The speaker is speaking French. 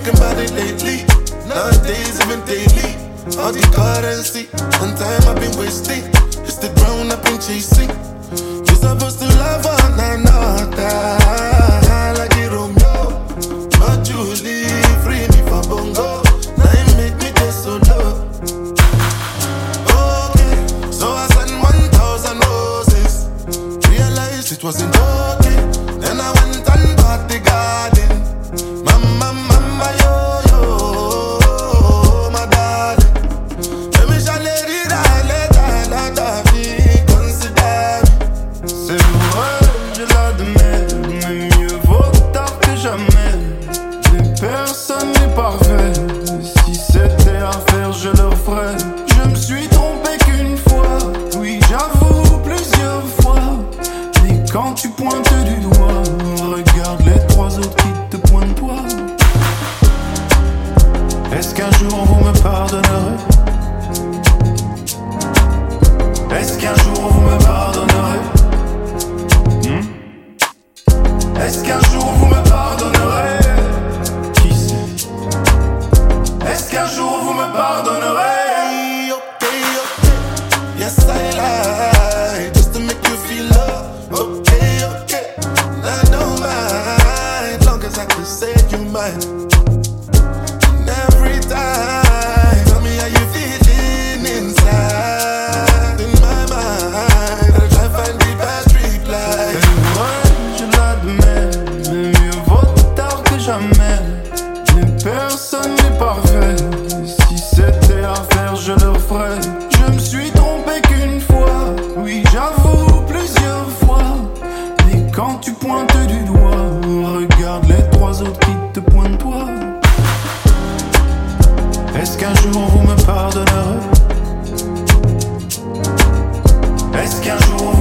thinking about it lately. Nowadays, even daily. All the currency and time I've been wasting. It's the ground I've been chasing. You're supposed to love one another like a Romeo, but you leave free me for bongo. Now you make me just so low. Okay, so I sent 1,000 roses. Realized it wasn't okay. Then I went and bought the garden. Mama, mama, yo, yo, my darling. Let me shine it out, let la vie consider me. C'est vrai, je l'admets, mais mieux vaut tard que jamais. Mais personne n'est parfait. Si c'était à faire, je le ferais. Je me suis trompé qu'une fois, oui, j'avoue plusieurs fois. Mais quand tu pointes du doigt, regarde les trois autres qui te pointent toi. Est-ce qu'un jour vous me pardonnerez? Est-ce qu'un jour vous me pardonnerez? Est-ce qu'un jour vous me pardonnerez? Qui sait? Est-ce qu'un jour vous me pardonnerez? Okay, yes I lie, just to make you feel love. Okay, I don't mind, long as I can say you mine. And every time, tell me how you feeling inside. In my mind, I try to find the best reply. C'est vrai, je l'admets, mais mieux vaut tard que jamais. Mais personne n'est parfait. Si c'était à faire, je le ferais. Je me suis trompé qu'une fois, oui, j'avoue plusieurs fois. Mais quand tu pointes du doigt, regarde les trois autres qui te pointent toi. Est-ce qu'un jour vous me pardonnerez? Est-ce qu'un jour